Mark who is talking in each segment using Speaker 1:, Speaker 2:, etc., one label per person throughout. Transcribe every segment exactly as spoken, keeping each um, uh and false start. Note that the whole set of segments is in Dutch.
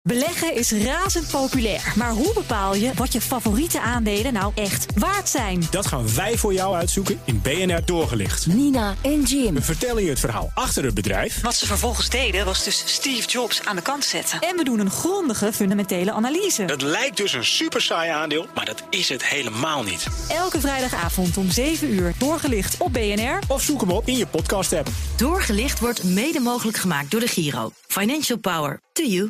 Speaker 1: Beleggen is razend populair, maar hoe bepaal je wat je favoriete aandelen nou echt waard zijn?
Speaker 2: Dat gaan wij voor jou uitzoeken in B N R Doorgelicht.
Speaker 3: Nina en Jim.
Speaker 2: We vertellen je het verhaal achter het bedrijf.
Speaker 1: Wat ze vervolgens deden was dus Steve Jobs aan de kant zetten. En we doen een grondige fundamentele analyse.
Speaker 2: Het lijkt dus een super saai aandeel, maar dat is het helemaal niet.
Speaker 1: Elke vrijdagavond om zeven uur Doorgelicht op B N R.
Speaker 2: Of zoek hem op in je podcast-app.
Speaker 3: Doorgelicht wordt mede mogelijk gemaakt door de Giro. Financial power to you.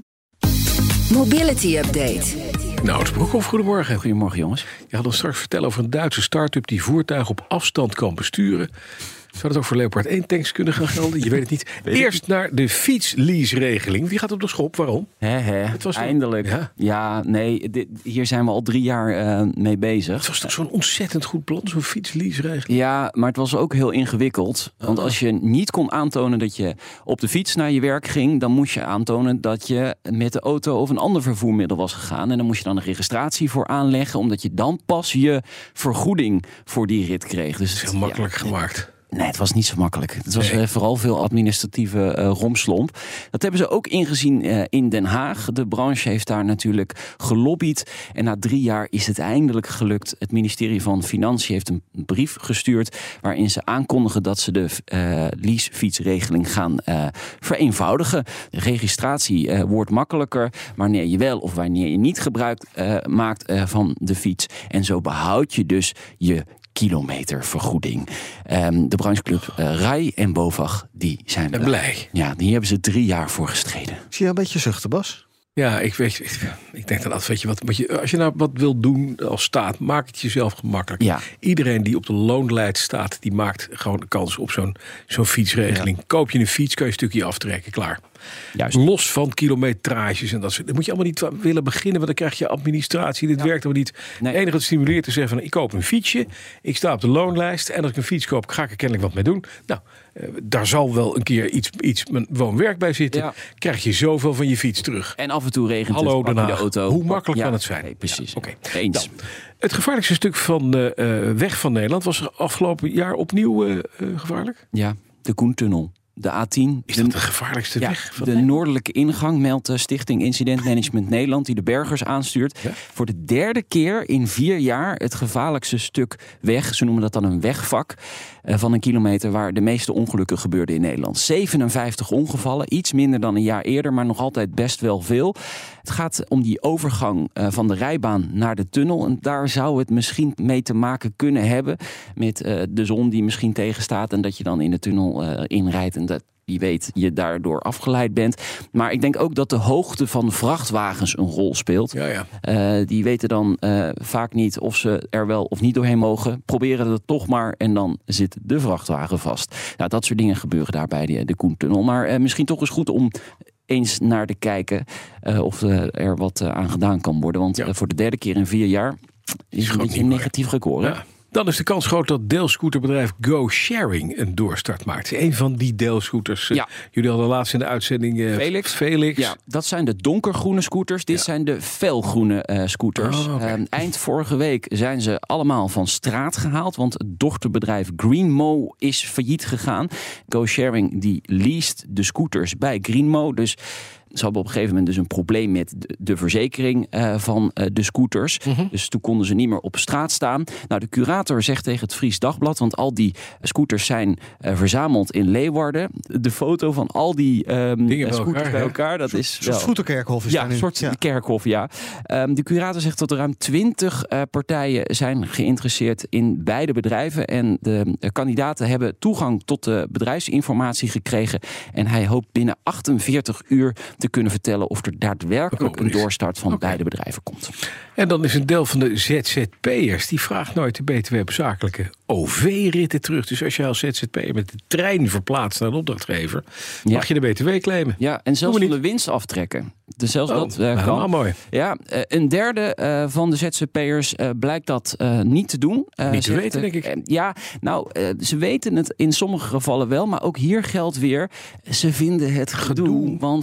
Speaker 4: Mobility Update.
Speaker 5: Nou, het Broekhoff, goedemorgen.
Speaker 6: Goedemorgen, jongens.
Speaker 5: Je had ons straks vertellen over een Duitse start-up die voertuigen op afstand kan besturen. Zou dat ook voor Leopard één tanks kunnen gaan gelden? Je weet het niet. Weet Eerst niet. Naar de fietslease-regeling. Wie gaat op de schop? Waarom?
Speaker 6: He, he. Het was eindelijk. Ja, ja nee, dit, hier zijn we al drie jaar uh, mee bezig.
Speaker 5: Het was toch zo'n ontzettend goed plan, zo'n fietslease-regeling?
Speaker 6: Ja, maar het was ook heel ingewikkeld. Want als je niet kon aantonen dat je op de fiets naar je werk ging, dan moest je aantonen dat je met de auto of een ander vervoermiddel was gegaan. En dan moest je dan een registratie voor aanleggen, omdat je dan pas je vergoeding voor die rit kreeg. Dus
Speaker 5: het is heel makkelijk ja, gemaakt.
Speaker 6: Nee, het was niet zo makkelijk. Het was
Speaker 5: nee.
Speaker 6: uh, vooral veel administratieve uh, romslomp. Dat hebben ze ook ingezien uh, in Den Haag. De branche heeft daar natuurlijk gelobbyd. En na drie jaar is het eindelijk gelukt. Het ministerie van Financiën heeft een brief gestuurd waarin ze aankondigen dat ze de uh, leasefietsregeling gaan uh, vereenvoudigen. De registratie uh, wordt makkelijker wanneer je wel of wanneer je niet gebruik uh, maakt uh, van de fiets. En zo behoud je dus je kilometervergoeding. Um, de brancheclub uh, Rai en Bovag, die zijn
Speaker 5: blij. blij.
Speaker 6: Ja, die hebben ze drie jaar voor gestreden.
Speaker 7: Zie je een beetje zuchten, Bas?
Speaker 5: Ja, ik weet, ik, ik denk dan altijd, weet je wat, wat je, als je nou wat wil doen als staat, maak het jezelf gemakkelijk.
Speaker 6: Ja.
Speaker 5: Iedereen die op de loonlijst staat, die maakt gewoon de kans op zo'n, zo'n fietsregeling. Ja. Koop je een fiets, kan je een stukje aftrekken, klaar.
Speaker 6: Juist.
Speaker 5: Los van kilometrages en dat soort. Dan moet je allemaal niet willen beginnen, want dan krijg je administratie. Dit ja. werkt allemaal niet. Nee. Het enige wat stimuleert te zeggen van, ik koop een fietsje, ik sta op de loonlijst en als ik een fiets koop, ga ik er kennelijk wat mee doen. Nou, uh, daar zal wel een keer iets, iets woon-werk bij zitten. Ja. Krijg je zoveel van je fiets terug.
Speaker 6: En af en toe regent
Speaker 5: Hallo,
Speaker 6: het, pak je de auto.
Speaker 5: Hoe makkelijk
Speaker 6: ja.
Speaker 5: kan het zijn?
Speaker 6: Nee, precies.
Speaker 5: Ja, Oké.
Speaker 6: Okay. Eens.
Speaker 5: Dan, het gevaarlijkste stuk van de uh, weg van Nederland was afgelopen jaar opnieuw uh, uh, gevaarlijk?
Speaker 6: Ja, de Koentunnel. De A tien.
Speaker 5: Is dat de gevaarlijkste
Speaker 6: ja,
Speaker 5: weg? Van
Speaker 6: de Nederland? Noordelijke ingang meldt de Stichting Incident Management Nederland, die de bergers aanstuurt. Ja? Voor de derde keer in vier jaar het gevaarlijkste stuk weg. Ze noemen dat dan een wegvak uh, van een kilometer waar de meeste ongelukken gebeurden in Nederland. zevenenvijftig ongevallen, iets minder dan een jaar eerder, maar nog altijd best wel veel. Het gaat om die overgang uh, van de rijbaan naar de tunnel. En daar zou het misschien mee te maken kunnen hebben met uh, de zon die misschien tegenstaat en dat je dan in de tunnel uh, inrijdt en dat wie weet je daardoor afgeleid bent. Maar ik denk ook dat de hoogte van vrachtwagens een rol speelt.
Speaker 5: Ja, ja.
Speaker 6: Uh, die weten dan uh, vaak niet of ze er wel of niet doorheen mogen. Proberen het toch maar en dan zit de vrachtwagen vast. Nou, dat soort dingen gebeuren daar bij de, de Koentunnel. Maar uh, misschien toch eens goed om eens naar te kijken uh, of uh, er wat uh, aan gedaan kan worden. Want ja. uh, voor de derde keer in vier jaar is een beetje een negatief record. Hè?
Speaker 5: Ja. Dan is de kans groot dat deelscooterbedrijf GoSharing een doorstart maakt. Een van die deelscooters. Ja. Jullie hadden laatst in de uitzending uh,
Speaker 6: Felix.
Speaker 5: Felix.
Speaker 6: Ja, dat zijn de donkergroene scooters. Dit ja. zijn de felgroene uh, scooters. Oh, okay. um, eind vorige week zijn ze allemaal van straat gehaald. Want het dochterbedrijf Greenmo is failliet gegaan. GoSharing die leest de scooters bij Greenmo. Dus ze hadden op een gegeven moment dus een probleem met de, de verzekering uh, van uh, de scooters. Mm-hmm. Dus toen konden ze niet meer op straat staan. Nou, de curator zegt tegen het Fries Dagblad, want al die scooters zijn uh, verzameld in Leeuwarden. De foto van al die um,
Speaker 5: Dingen
Speaker 6: scooters
Speaker 5: bij elkaar,
Speaker 6: bij elkaar, dat
Speaker 7: Zo,
Speaker 6: is
Speaker 7: wel... Een soort voetenkerkhof is
Speaker 6: ja, een soort
Speaker 7: ja.
Speaker 6: kerkhof, ja. Um, de curator zegt dat er ruim twintig uh, partijen zijn geïnteresseerd in beide bedrijven. En de uh, kandidaten hebben toegang tot de bedrijfsinformatie gekregen. En hij hoopt binnen achtenveertig uur te kunnen vertellen of er daadwerkelijk een doorstart van okay. beide bedrijven komt.
Speaker 5: En dan is een deel van de Z Z P'ers, die vraagt nooit de B T W op zakelijke O V-ritten terug. Dus als je als Z Z P'er met de trein verplaatst naar een opdrachtgever, ja. mag je de B T W claimen.
Speaker 6: Ja, en zelfs van de winst aftrekken. Dus zelfs
Speaker 5: oh,
Speaker 6: dat uh, kan.
Speaker 5: mooi.
Speaker 6: Ja, uh, een derde uh, van de Z Z P'ers uh, blijkt dat uh, niet te doen.
Speaker 5: Uh, niet te zegt, weten, denk ik.
Speaker 6: Uh, ja, nou, uh, ze weten het in sommige gevallen wel, maar ook hier geldt weer, ze vinden het gedoe, gedoe. Want ze moeten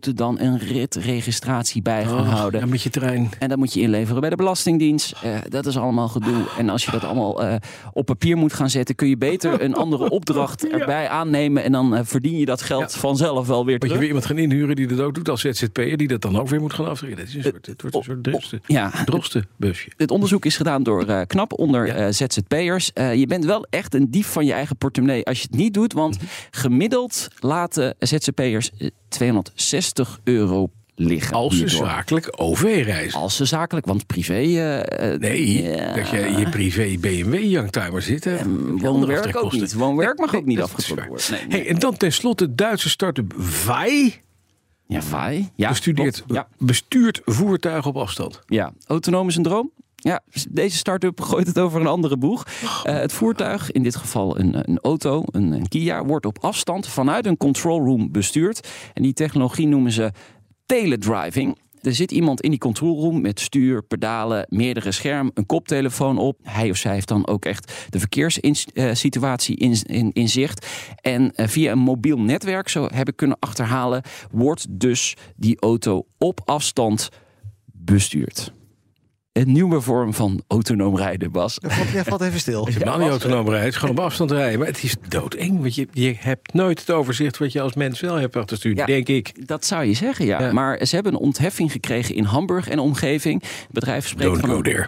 Speaker 6: moeten dan een ritregistratie bij gaan
Speaker 5: Oh,
Speaker 6: houden.
Speaker 5: ja, met je trein.
Speaker 6: En dat moet je inleveren bij de Belastingdienst. Uh, dat is allemaal gedoe. En als je dat allemaal uh, op papier moet gaan zetten, kun je beter een andere opdracht erbij aannemen. En dan uh, verdien je dat geld
Speaker 5: Ja.
Speaker 6: vanzelf wel weer
Speaker 5: Moet
Speaker 6: terug.
Speaker 5: je weer iemand gaan inhuren die dat ook doet als Z Z P'er, die dat dan ook weer moet gaan afrekenen. Het, is een soort, het wordt een soort drosten,
Speaker 6: Ja.
Speaker 5: drostenbusje.
Speaker 6: Dit onderzoek is gedaan door uh, KNAP onder
Speaker 5: Ja.
Speaker 6: uh, Z Z P'ers. Uh, je bent wel echt een dief van je eigen portemonnee als je het niet doet. Want gemiddeld laten Z Z P'ers uh, tweehonderdzestig euro liggen.
Speaker 5: Als ze
Speaker 6: hierdoor.
Speaker 5: zakelijk O V reizen.
Speaker 6: Als ze zakelijk, want privé... Uh, uh,
Speaker 5: Nee,
Speaker 6: ja.
Speaker 5: dat je je privé B M W youngtimer zit. Hè?
Speaker 6: Woonwerk ook niet. Woonwerk mag ook niet
Speaker 5: dat is
Speaker 6: afgetrokken
Speaker 5: waar.
Speaker 6: worden. Nee, nee.
Speaker 5: Hey, en dan tenslotte het Duitse start-up Vai
Speaker 6: Ja, Vai. Ja,
Speaker 5: bestudeert,
Speaker 6: klopt. Ja.
Speaker 5: bestuurt voertuigen op afstand.
Speaker 6: Ja, autonoom is een droom. Ja, deze start-up gooit het over een andere boeg. Uh, het voertuig, in dit geval een, een auto, een, een Kia, wordt op afstand vanuit een control room bestuurd. En die technologie noemen ze teledriving. Er zit iemand in die control room met stuur, pedalen, meerdere schermen, een koptelefoon op. Hij of zij heeft dan ook echt de verkeerssituatie in, in, in zicht. En uh, via een mobiel netwerk, zo heb ik kunnen achterhalen, wordt dus die auto op afstand bestuurd. Een nieuwe vorm van autonoom rijden, Bas.
Speaker 7: Jij valt even stil.
Speaker 5: Het is helemaal niet autonoom rijden, het is gewoon op afstand rijden. Maar het is doodeng, want je, je hebt nooit het overzicht wat je als mens wel hebt achter het stuur,
Speaker 6: Ja,
Speaker 5: denk ik.
Speaker 6: Dat zou je zeggen, ja.
Speaker 5: Ja.
Speaker 6: Maar ze hebben een ontheffing gekregen in Hamburg en omgeving. Het bedrijf spreekt,
Speaker 5: Don't
Speaker 6: van
Speaker 5: go
Speaker 6: een,
Speaker 5: there.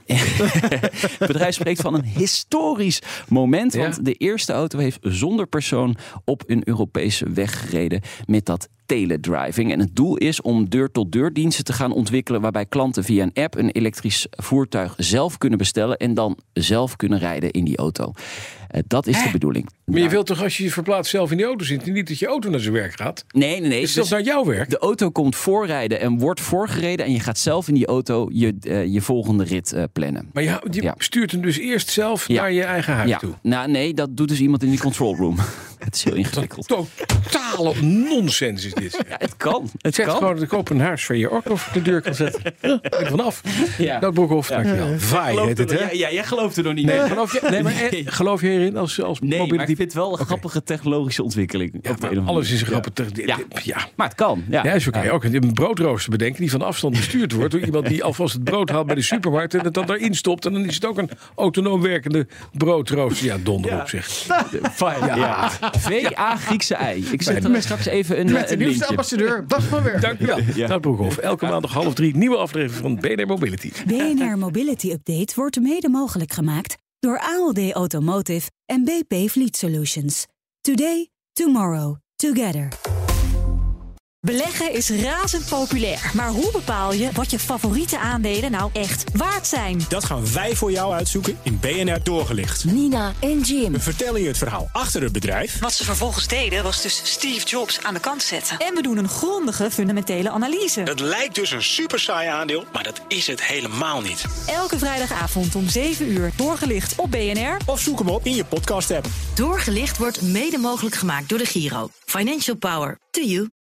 Speaker 6: het bedrijf spreekt van een historisch moment.
Speaker 5: Ja.
Speaker 6: Want de eerste auto heeft zonder persoon op een Europese weg gereden met dat teledriving. En het doel is om deur-tot-deur diensten te gaan ontwikkelen waarbij klanten via een app een elektrisch voertuig zelf kunnen bestellen en dan zelf kunnen rijden in die auto. Uh, dat is de bedoeling.
Speaker 5: Maar je wilt toch als je je verplaatst zelf in die auto zit, niet dat je auto naar zijn werk gaat?
Speaker 6: Nee, nee, nee.
Speaker 5: Is dat
Speaker 6: Dus
Speaker 5: nou jouw werk?
Speaker 6: de auto komt voorrijden en wordt voorgereden en je gaat zelf in die auto je, uh, je volgende rit uh, plannen.
Speaker 5: Maar je, je
Speaker 6: Ja.
Speaker 5: stuurt hem dus eerst zelf
Speaker 6: Ja.
Speaker 5: naar je eigen huis
Speaker 6: Ja,
Speaker 5: toe.
Speaker 6: nou nee, dat doet dus iemand in die control room. Het is heel ingewikkeld.
Speaker 5: Totale nonsens is dit.
Speaker 6: Ja, het kan. Het
Speaker 5: Zeg
Speaker 6: kan.
Speaker 5: gewoon dat ik op een huis van je ook of de deur kan zetten. Ja, ben ik vanaf.
Speaker 6: Ja.
Speaker 5: Dat Broekhoff, dankjewel. Vai
Speaker 6: Geloof
Speaker 5: heet het,
Speaker 6: er-
Speaker 5: hè?
Speaker 6: ja, ja, jij gelooft er nog niet
Speaker 5: Nee,
Speaker 6: in.
Speaker 5: geloof je, nee, maar, eh,
Speaker 6: Nee.
Speaker 5: geloof je hierin als, als
Speaker 6: Nee, maar ik
Speaker 5: mobility?
Speaker 6: vind het wel een grappige technologische ontwikkeling.
Speaker 5: Ja,
Speaker 6: op de een
Speaker 5: maar
Speaker 6: of andere
Speaker 5: alles is een
Speaker 6: manier.
Speaker 5: grappig.
Speaker 6: Ja.
Speaker 5: Ja. Ja.
Speaker 6: Maar het kan. Ja,
Speaker 5: Ja, zo kan je ook een broodrooster bedenken die van afstand bestuurd wordt door iemand die alvast het brood haalt bij de supermarkt en het dan erin stopt. En dan is het ook een autonoom werkende broodrooster. Ja, donder op zich.
Speaker 6: Fijn. Ja. V A Griekse ei. Ik zet er straks even een,
Speaker 7: Met de
Speaker 6: een
Speaker 7: nieuwste
Speaker 6: linkje.
Speaker 7: ambassadeur, Bas van Werk.
Speaker 5: Dankjewel.
Speaker 6: Ja.
Speaker 5: Dat Broekhoff. Elke maandag half drie nieuwe aflevering van B N R Mobility.
Speaker 8: B N R Mobility Update wordt mede mogelijk gemaakt door A L D Automotive en B P Fleet Solutions. Today, tomorrow, together.
Speaker 1: Beleggen is razend populair. Maar hoe bepaal je wat je favoriete aandelen nou echt waard zijn?
Speaker 2: Dat gaan wij voor jou uitzoeken in B N R Doorgelicht.
Speaker 4: Nina en Jim.
Speaker 2: We vertellen je het verhaal achter het bedrijf.
Speaker 1: Wat ze vervolgens deden was dus Steve Jobs aan de kant zetten. En we doen een grondige fundamentele analyse.
Speaker 2: Het lijkt dus een super saai aandeel, maar dat is het helemaal niet.
Speaker 1: Elke vrijdagavond om zeven uur doorgelicht op B N R.
Speaker 2: Of zoek hem op in je podcast-app.
Speaker 3: Doorgelicht wordt mede mogelijk gemaakt door de Giro. Financial Power. To you.